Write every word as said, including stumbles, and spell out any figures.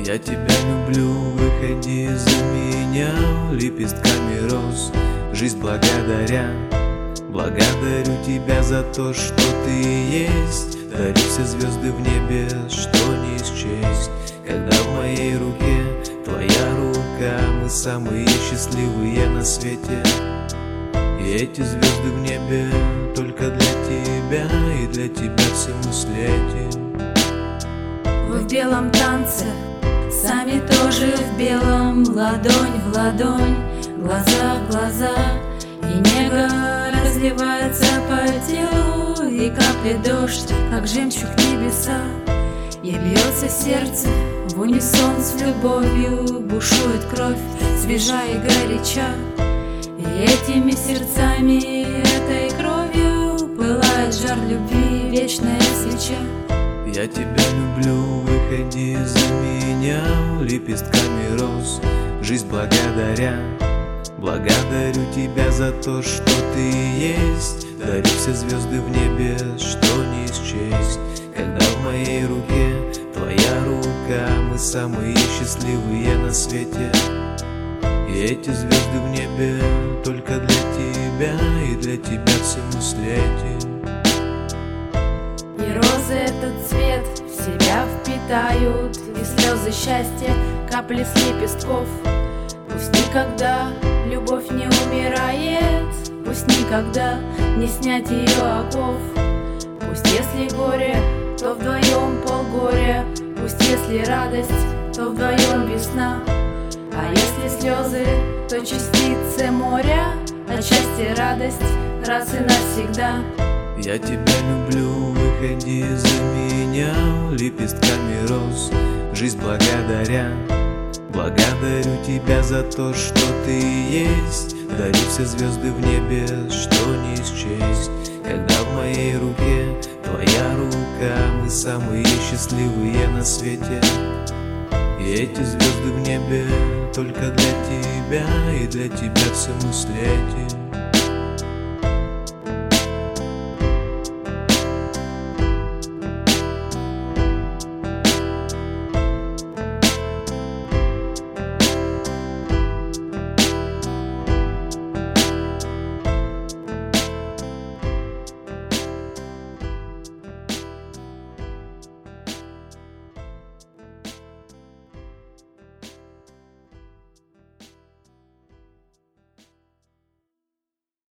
Я тебя люблю, выходи за меня лепестками роз, жизнь благодаря. Благодарю тебя за то, что ты есть. Дарю все звезды в небе, что не счесть. Когда в моей руке твоя рука, мы самые счастливые на свете. И эти звезды в небе только для тебя, и для тебя все мы слетим. Вы в белом танце, сами тоже в белом, ладонь в ладонь, глаза в глаза. И нега разливается по телу, и капли дождь, как жемчуг небеса. И бьется сердце в унисон с любовью, бушует кровь, свежа и горяча. И этими сердцами, этой кровью пылает жар любви, вечная свеча. Я тебя люблю, выходи за меня лепестками роз, жизнь благодаря. Благодарю тебя за то, что ты есть. Дарю все звезды в небе, что не счесть. Когда в моей руке твоя рука, мы самые счастливые на свете. И эти звезды в небе только для тебя, и для тебя все мы слетим. И розы этот цвет в себя впитают, и слезы счастья, капли с лепестков. Пусть никогда любовь не умирает, пусть никогда не снять ее оков. Пусть если горе, то вдвоем полгоря, пусть если радость, то вдвоем весна. А если слезы, то частицы моря, отчасти радость, раз и навсегда. Я тебя люблю, выходи за меня лепестками роз, жизнь благодаря. Благодарю тебя за то, что ты есть. Дарю все звезды в небе, что не счесть. Когда в моей руке твоя рука, мы самые счастливые на свете. И эти звезды в небе только для тебя, и для тебя все мы слетим.